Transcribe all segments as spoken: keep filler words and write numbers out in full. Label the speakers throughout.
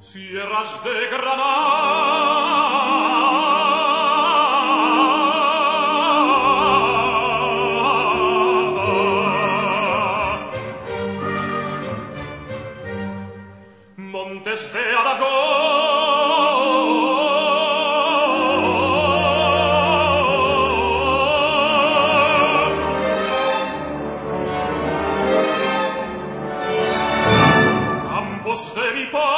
Speaker 1: Sierras de Granada, montes de Aragón, campos de mi patria,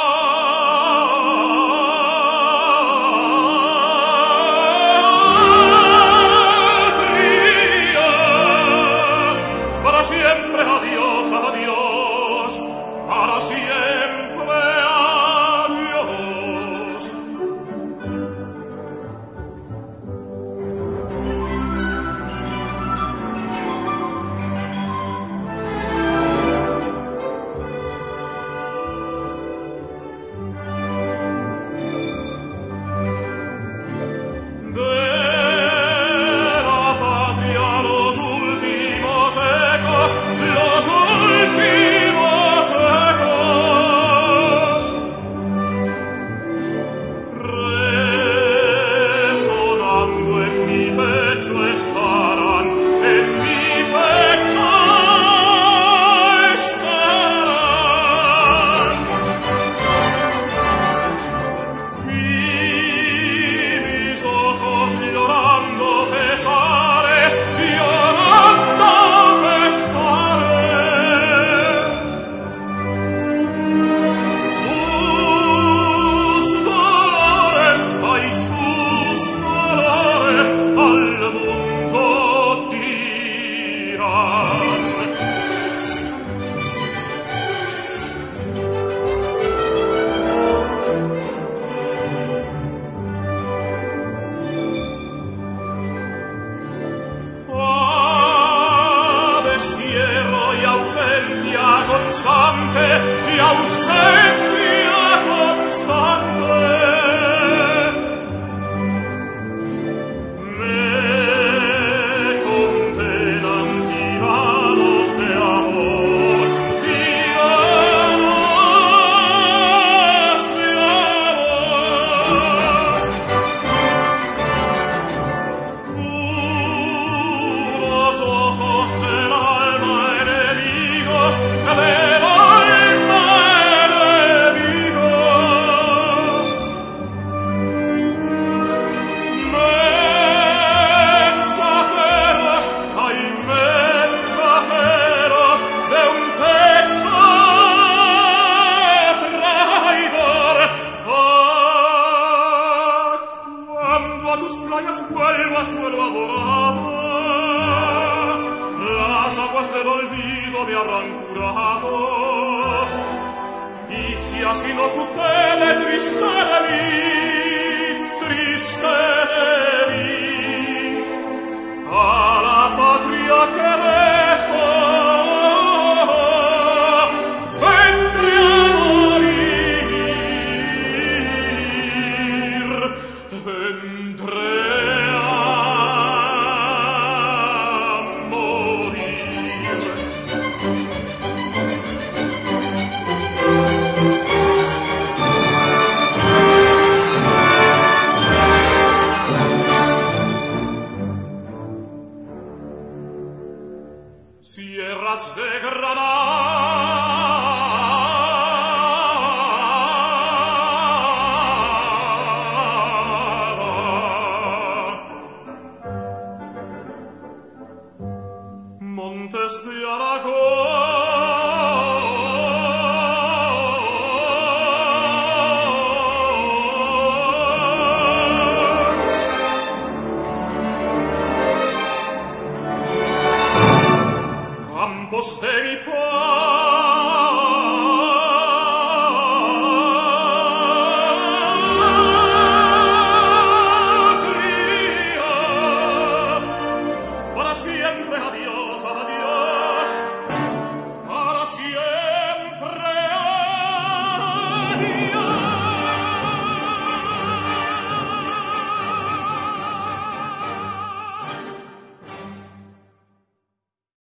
Speaker 1: para siempre adiós, adiós, para siempre adiós. Constante y ausencia constante me condenan tiranos de amor, tiranos de amor, puros ojos del alma enemigos del alma enemigos, mensajeros, hay mensajeros de un pecho traidor. Ah, cuando a tus playas vuelvas, vuelvo adorado, las aguas del olvido me habrán curado, y si así no sucede, triste de mí, triste de mí, a la patria que dejo vendré a morir, vendré Sierras de Granada, montes de Aragón, campos de mi patria,